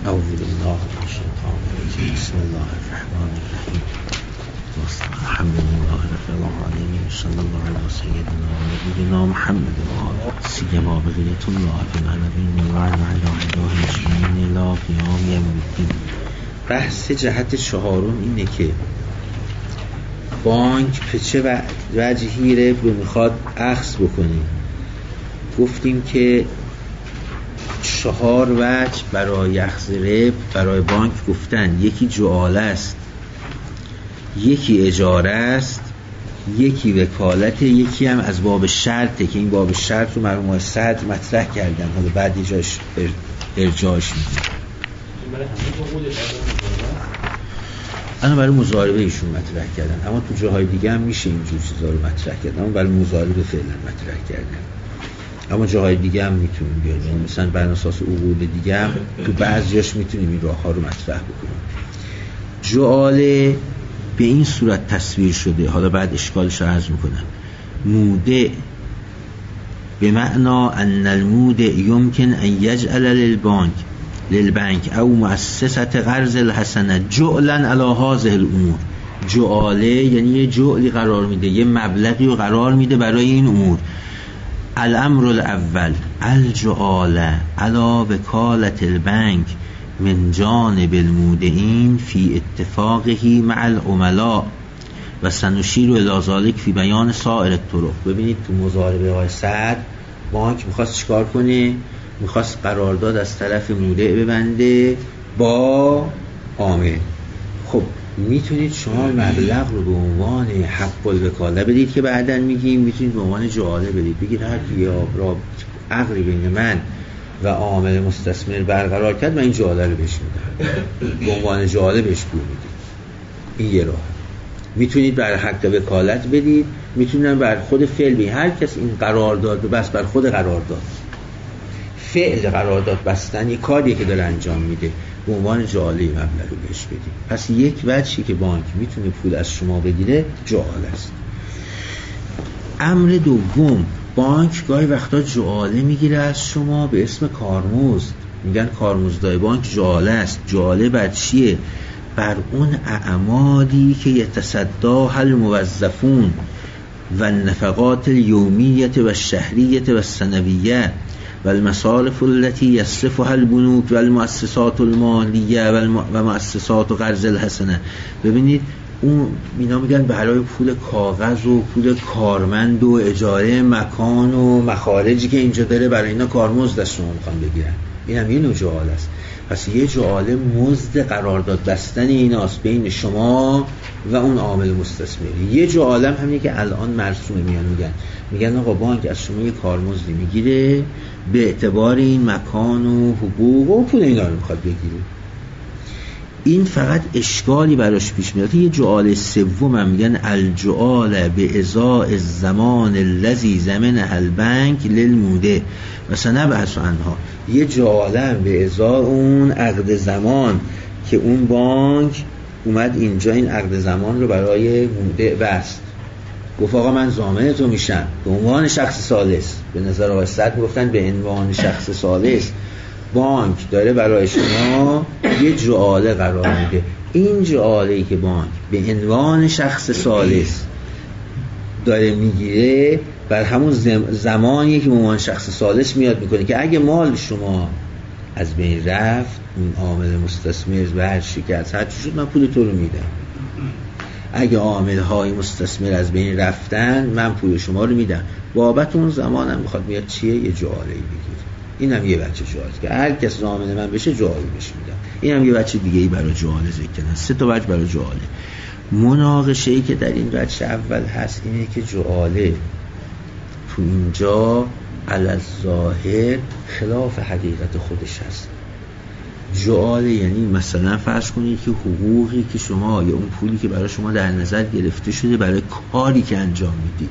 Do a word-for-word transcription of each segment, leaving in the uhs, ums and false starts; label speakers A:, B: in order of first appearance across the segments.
A: اعوذ بالله من الشیطان الرجیم بسم الله الرحمن الرحیم الحمد لله رب العالمین صلی الله علی سیدنا و نبینا محمد و آله سیما بقیت الله فی العالمین و علی اله اجمعین الی قیام یوم الدین. بحث جهت چهارم اینه که بانک به چه وجهی رو میخواد اخذ بکنه. گفتیم که چهار وجه برای اخذ ربح برای بانک گفتن. یکی جعاله است، یکی اجاره است، یکی وکالت، یکی هم از باب شرطه که این باب شرط رو مرحوم صدر مطرح کردن، حالا بعد یه جاش ارجاعش میدیم. انا برای مضاربه ایشون مطرح کردن، اما تو جاهای دیگه هم میشه اینجور چیزا رو مطرح کردن، اما برای مضاربه فعلا مطرح کردن، اما جاهای دیگه هم میتونیم بیاریم، مثلا بر اساس عقود دیگه هم تو بعضیاش میتونیم این راه ها رو مطرح بکنیم. جعاله به این صورت تصویر شده، حالا بعد اشکالش رو عرض میکنم. موده به معنا ان الموده یمکن ان یجعل للبانک للبنک او مؤسسه قرض الحسنه جعلا علی هذه الامور. جعاله یعنی یه جعلی قرار میده، یه مبلغی رو قرار میده برای این امور. الامر الاول الجعاله علی وکالت البنک من جانب المودعین فی اتفاقه مع العملاء و سنشیر الی ذلک فی بیان سایر الطرق. ببینید تو مضاربه های صد بانک میخواست چیکار کنه؟ میخواست قرارداد از طرف مودع ببنده با عامل. خب میتونید شما مبلغ رو به عنوان حق الوکاله بدید که بعداً میگیم، میتونید به عنوان جعاله بدید، بگید هر کی را عقلی بین من و عامل مستثمر برقرار کرد من این جعاله رو بهش میدم، به عنوان جعاله بهش پول میدید. این یه راه. میتونید بر حق وکالت بدید، میتونید بر خود فعل بدید. هر کس این قرارداد رو بس بر خود قرارداد، فعل قرارداد بستن یه کاریه که داره انجام میده، به عنوان جعاله مبلغ رو بهش بدید. پس یک وجهی که بانک میتونه پول از شما بگیره جعاله است. امر دوم، بانک گاهی وقتا جعاله میگیره از شما به اسم کارمزد. میگن کارمزدای بانک جعاله است. جعاله بر چیه؟ بر اون اعمالی که یتصداها الموظفون و النفقات الیومیه و الشهریه و السنویه و المصارف التي يصرفها البنوك و المؤسسات المالیه و مؤسسات قرض الحسنه. ببینید اون اینا میگن برای پول کاغذ و پول کارمند و اجاره مکان و مخارجی که اینجا داره برای اینا کارمزد از شما میخوان بگیرن. این هم یه نوع جعاله است. پس یه جعاله مزد قرارداد بستن ایناست بین شما و اون عامل مستثمری. یه جعاله هم همینه که الان مرسومه، میان میگن میگن آقا بانک از شما یه کارمزدی میگیره به اعتبار این مکان و حقوق و پول اینا رو میخواد بگیره. این فقط اشکالی براش پیش میاد. یه جعاله سوم هم میگن الجعاله به ازاء الزمان الذی ضمنه البنک للموده و سنبحث عنها. یه جعاله هم به ازاء اون عقد زمان که اون بانک اومد اینجا این عقد زمان رو برای مودع بست، گفت آقا من ضامن تو میشم به عنوان شخص ثالث. به نظر آقای صدر گفتن به عنوان شخص ثالث بانک داره برای شما یه جعاله قرار میده. این جعاله‌ای که بانک به عنوان شخص ثالث داره میگیره بر همون زمانی که به عنوان شخص ثالث میاد میکنه که اگه مال شما از بین رفت، اون عامل مستثمر و هر شکست هر چی شد، من پول تو رو میدم. اگه عامل های مستثمر از بین رفتن من پول شما رو میدم. بابت اون زمانم میخواد میاد چیه؟ یه جعاله بگیره. این هم یه بچه جعاله که هر کس ضامن من بشه جعاله بهش میدم. این هم یه بچه دیگه ای برای جعاله ذکر کردن. سه تا بچه برای جعاله. مناقشه ای که در این بچه اول هست اینه که جعاله تو اینجا الظاهر خلاف حقیقت خودش هست. جعاله یعنی مثلا فرض کنید که حقوقی که شما یا اون پولی که برای شما در نظر گرفته شده برای کاری که انجام میدید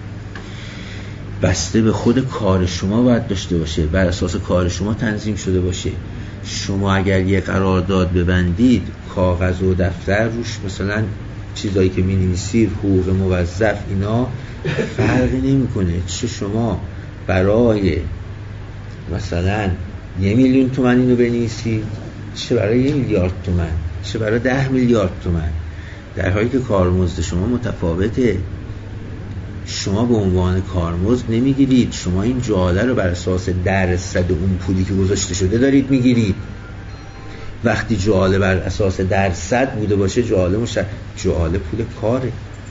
A: بسته به خود کار شما باید داشته باشه، بر اساس کار شما تنظیم شده باشه. شما اگر یه قرارداد ببندید کاغذ و دفتر روش مثلا چیزایی که می‌نویسید حقوق موظف اینا فرقی نمی‌کنه. چه شما برای مثلا یه میلیون تومان اینو بنویسید چه برای یک میلیارد تومان، چه برای ده میلیارد تومان، در حالی که کارمزد شما متفاوته. شما به عنوان کارمزد نمیگیرید، شما این جعاله رو بر اساس درصد اون پولی که گذاشته شده دارید میگیرید. وقتی جعاله بر اساس درصد بوده باشه، جعاله مش... جعاله پول کاره.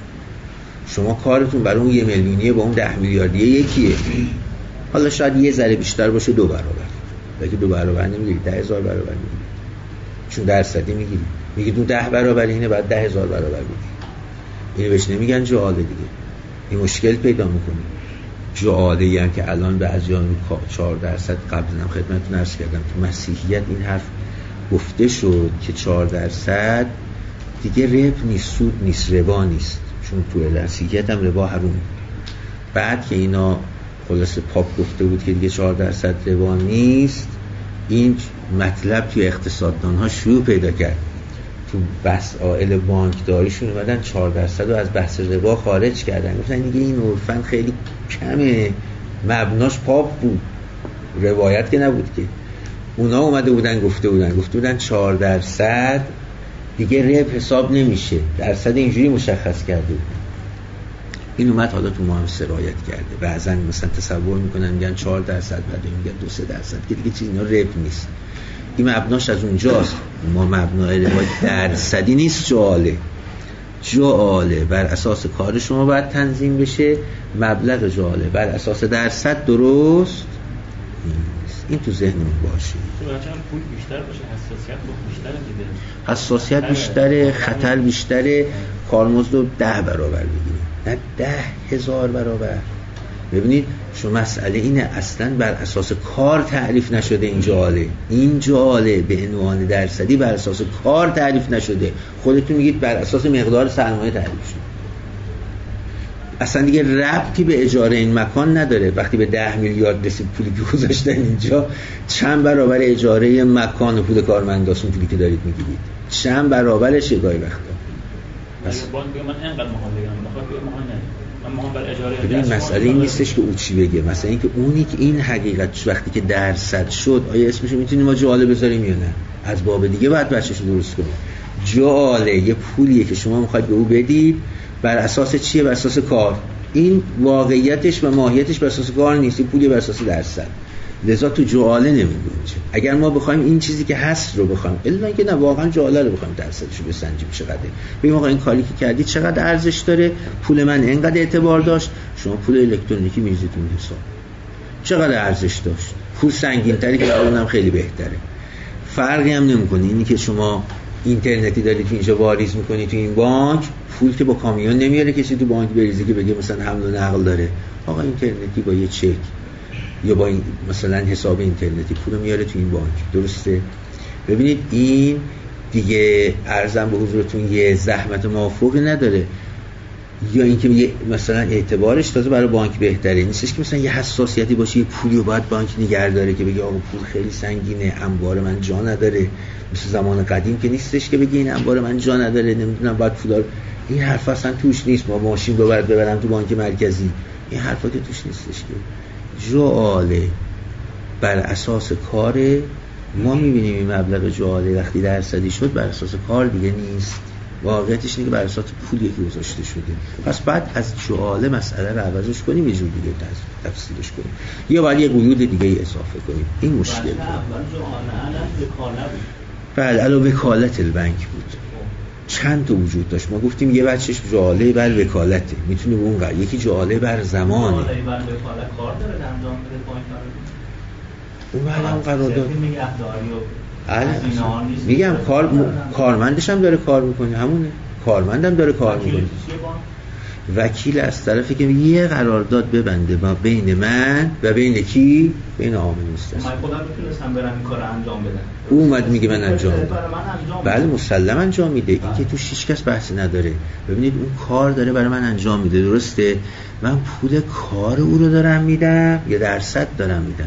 A: شما کارتون برای اون یه میلیونیه با اون ده میلیاردیه یکیه. حالا شاید یه ذره بیشتر باشه، دو برابر. اگه دو برابر نمیگیرید، ده هزار برابر میگیرید، چون درصدی میگیرید. میگید اون ده برابر اینه، بعد ده هزار برابر میگیرید. اینو بهش نمیگن جعاله دیگه. این مشکل پیدا میکنه. جعاله ای هم که الان به از جانب چهار درصد، قبلا هم خدمتتون عرض کردم تو مسیحیت این حرف گفته شد که چهار درصد دیگه ربا نیست، سود نیست، ربا نیست، چون تو مسیحیت هم ربا حروم. بعد که اینا خلاص پاپ گفته بود که دیگه چهار درصد ربا نیست، این مطلب توی اقتصاددان ها شروع پیدا کرد. تو بحث عائل بانکداریشون اومدن چهار درصد رو از بحث ربا خارج کردن. گفتن دیگه این عرفن خیلی کمه، مبناش پاپ بود، روایت که نبود که. اونا اومده بودن گفته بودن گفته بودن چهار درصد دیگه رب حساب نمیشه، درصد اینجوری مشخص کرده بود. این اومد حالا تو ما هم سرایت کرده. بعضن مثلا تصور میکنن میگن چهار درصد، بعد میگن دو سه درصد، که دیگه چیز اینا رب نیست. این مبناش از اونجاست. ما مبنای روایت درصدی نیست، جعاله. جعاله بر اساس کار شما باید تنظیم بشه. مبلغ جعاله بر اساس درصد درست نیست. این تو ذهنمون باشه.
B: تو بچه‌ها پول بیشتر باشه، حساسیت بیشتره دیگه.
A: حساسیت بیشتره، خطر بیشتره، کارمزد رو ده برابر بگیریم، نه ده هزار برابر. ببینید شما مسئله اینه اصلا بر اساس کار تعریف نشده این جعاله. این جعاله به عنوان درصدی بر اساس کار تعریف نشده. خودتون میگید بر اساس مقدار سرمایه تعریف شده. اصلا دیگه ربطی به اجاره این مکان نداره. وقتی به ده میلیارد رسید پولی که گذاشتن اینجا، چند برابر اجاره مکان و پول کارمنداسون پولی که دارید میگیرید؟ چند برابرشه گاهی وقتا.
B: بس بانک من اینقدر مهم بگم، بخواد بگم مهم نه. من مهم بر اجاره.
A: ببین مسئله این نیستش که او چی بگه، مثلا اینکه اونی که این حقیقت وقتی که درصد شد، آیا اسمش میتونیم ما جعاله بذاریم یا نه؟ از باب دیگه باید بچه‌شو درست کنیم. جعاله یه پولیه که شما میخواید به او بدید، بر اساس چیه؟ بر اساس کار. این واقعیتش و ماهیتش بر اساس کار نیست، این پولی بر اساس درصد. لذا تو جعاله نمیگیم. اگر ما بخوایم این چیزی که هست رو بخوایم، الا اینکه نه واقعا جعاله رو بخوایم درصدش رو بسنجیم چقدره، ببین آقا این کاری که کردی چقدر ارزش داره، پول من اینقدر اعتبار داشت، شما پول الکترونیکی میریزید اون حساب چقدر ارزش داشت، پول سنگین تری که اونم خیلی بهتره، فرقی هم نمیکنه. اینی که شما اینترنتی دارید که اینجا واریز میکنی تو این بانک، پول که با کامیون نمیاره کسی تو بانک بریزه که بگه مثلا حمل و نقل داره. آقا اینترنتی با یه چک یا با این مثلا حساب اینترنتی پول میاره تو این بانک، درسته؟ ببینید این دیگه ارزم به حضورتون یه زحمت موافقی نداره، یا اینکه مثلا اعتبارش تازه برای بانک بهتره. نیستش که مثلا یه حساسیتی باشه، یه پولی رو باید بانک نگه داره که بگه آقا پول خیلی سنگینه، انبار من جا نداره، مثل زمان قدیم که نیستش که بگه این انبار من جا نداره، نمیدونم باید پولا رو. این حرف اصلا توش نیست. ما ماشین رو باید ببرم تو بانک مرکزی، این حرفا که توش نیستش. که جعاله بر اساس کار ما میبینیم این مبلغ جعاله وقتی درصدی شد بر اساس کار دیگه نیست، واقعیتش اینه که بر اساس پولی که گذاشته شده. پس بعد از جعاله مسئله رو عوضش کنیم، یه جور دیگه تفصیلش کنیم، یا باید یه قیود دیگه اضافه کنیم. این مشکل بود. بله علاوه وکالت البنک بود، چند تا وجود داشت. ما گفتیم یه بچهش جعاله بر وکالته، میتونه به اون قرار، یکی جعاله بر زمانه.
B: جعاله بر وکالت کار داره انجام بده بانک داره.
A: اون بعد هم قرارداد
B: نگهداری و
A: میگم کار م... کارمندش هم داره کار میکنه، همونه کارمندم داره کار میکنه. وکیل از طرفی که یه قرارداد ببنده با بین من و بین کی؟ بین عامل مستثنا.
B: من خودم میتونستم برم این کارو انجام بدم.
A: او اومد میگه من انجام میدم. بله مسلما انجام میده. این که توش هیچ کس بحثی نداره. ببینید اون کار داره برای من انجام میده، درسته؟ من پول کار او رو دارم میدم یا درصد دارم میدم؟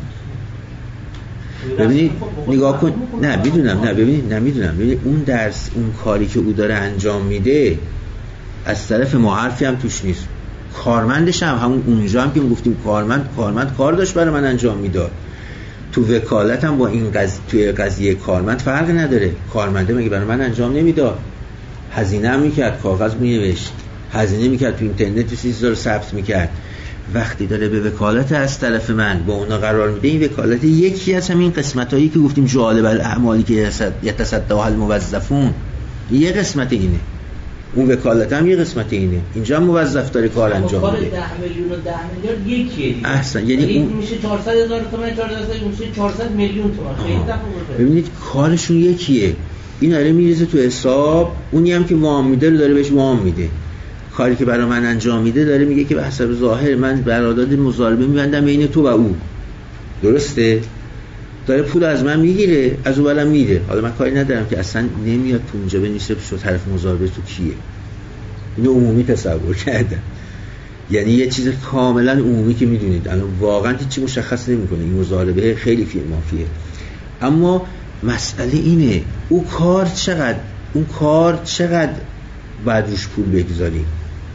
A: ببینید نگاه کن. نه میدونم، نه ببینید نمیدونم. ببینید اون درس اون کاری که او داره انجام میده از طرف ما حرفی هم توش نیست. کارمندش هم همون اونجا هم که گفتیم کارمند کارمند کار داشت برای من انجام میداد. تو وکالت هم با این قضیه توی قضیه کارمند فرق نداره. کارمنده مگه برای من انجام نمیداد؟ هزینه هم میکرد، کاغذ مینوشت، هزینه میکرد، تو اینترنت چیزا رو ثبت میکرد. وقتی داره به وکالت از طرف من با اونا قرار میده، این وکالت یکی از همین قسمتایی که گفتیم جالب الاعمالی که یتصداها الموظفون، یه قسمت اینه. اون وکالت هم یه قسمت اینه. اینجا هم موظف داره کار انجام میده.
C: ده میلیون و ده میلیارد یکیه دیگه.
A: احسن. یعنی اون
C: میشه چهارصد هزار تومان، چهارصد میشه چهارصد میلیون تومان. خیلی تفاوته.
A: ببینید کارشون یکیه. این داره میریزه تو حساب، اونی هم که وام میده رو داره بهش وام میده. کاری که برای من انجام میده داره میگه که به حسب ظاهر من قرارداد مضاربه میبندم بین تو و او. درسته؟ داره پول از من میگیره، از اون بالام میده. حالا من کاری ندارم که اصلا نمیاد تو اونجا بنویسه تو طرف مضاربه تو کیه. اینو عمومی تصور کردم. یعنی یه چیز کاملا عمومی که میدونید الان واقعا هیچی مشخص نمیکنه. این مضاربه خیلی فی مافیه. اما مسئله اینه اون کار چقدر اون کار چقدر باید روش پول بگذاریم.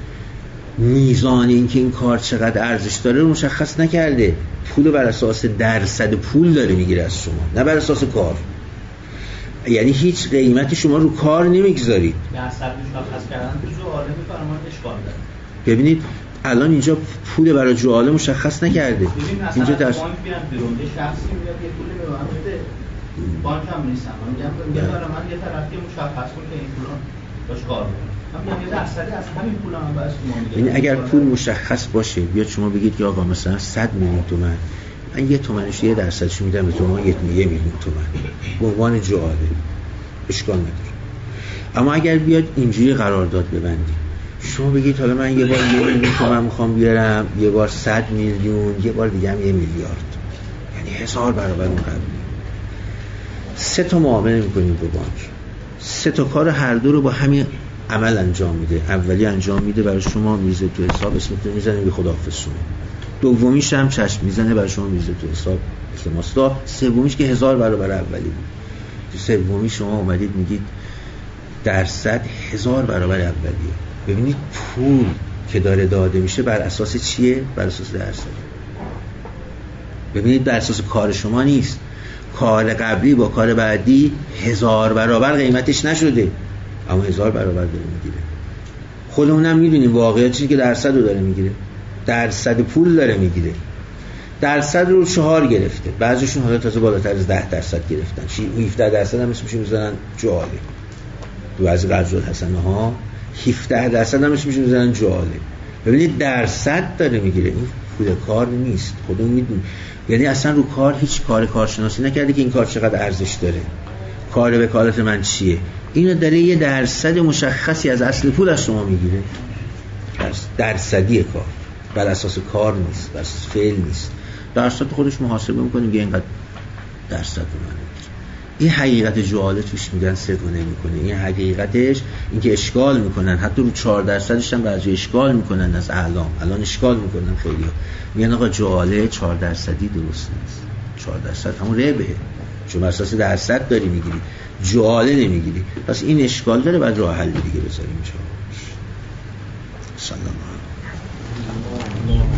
A: میزان این که این کار چقدر ارزش داره رو مشخص نکرده. پول بر اساس درصد پول داره میگیره از شما، نه بر اساس کار. یعنی هیچ قیمتی شما رو کار نمیگذارید.
C: درصد مشخص کردن تو جواله فرمان اشکال داره.
A: ببینید الان اینجا پول برای جواله مشخص نکرده.
C: اینجا در بانک میرم بیرون، یه شخصی میاد یه پول به من بده، بانک هم نیستم. من میگم برای من یه طرفی مشخص کن که این پولان باش کار کنه. من میگم یه درصدی از همین پولام هم باید شما میگم.
A: یعنی اگر پول مشخص باشه، بیاد شما بگید که آقا مثلا صد میلیون تومان، من یه تومنش یه درصدش میدم به تومان، یه میلیون تومان به عنوان جواله، اشکال نداره. اما اگر بیاد اینجوری قرارداد ببندی، شما بگید حالا من یه بار یه میلیون تومان میخوام بیارم، یه بار صد میلیون، یه بار دیگه هم یه میلیارد، یعنی هزار برابر اون قبلی. سه تا معامله میکنیم با بانک، سه تا کار هر دو رو با همین عمل انجام میده. اولی انجام میده برای شما، میزه تو حساب، اسمتون میزنه به خداحافظ شما. دومیش هم چشم میزنه برای شما، میزه تو حساب اسماستا. سومیش که هزار برابر اولی بود. تو سومی شما اومدید میگید درصد هزار برابر اولیه. ببینید پول که داره داده میشه بر اساس چیه؟ بر اساس درصد. ببینید بر اساس کار شما نیست. کار قبلی با کار بعدی هزار برابر قیمتش نشده، اما هزار برابر داره میگیره. خودمونم میدونیم واقعیت چیزی که درصد رو داره میگیره، درصد پول داره میگیره. درصد رو چهار گرفته، بعضیشون حالا تازه بالاتر از ده درصد گرفتن. چی هفده درصد هم اسمش میذارن جواله. تو بعضی قرض الحسنه ها هفده درصد هم اسمش میذارن جواله. ببینید درصد داره میگیره، این پول کار نیست. خودمون میدونیم. یعنی اصلا رو کار هیچ کار کارشناسی نکرده که این کار چقدر ارزش داره، کار وکالت من چیه. اینو داره یه درصد مشخصی از اصل پول از شما میگیره، درصدی کار، بر اساس کار نیست، بر اساس فعل نیست. درصد خودش محاسبه میکنیم که اینقدر درصد رو من میگیره. این حقیقت جواله توش میگن صدق نمیکنه. این حقیقتش این که اشکال میکنن، حتی رو چهار درصدش هم بعضی اشکال میکنن از اعلام. الان اشکال میکنن خیلی‌ها، میگن آقا جواله چهار درصدی درست نیست. چهار درصد همون ربحه، چون بر اساس درصد داری میگیری، جواله نمیگیری. پس این اشکال داره، بعد راه حل دیگه بذاریم. ان شاء الله.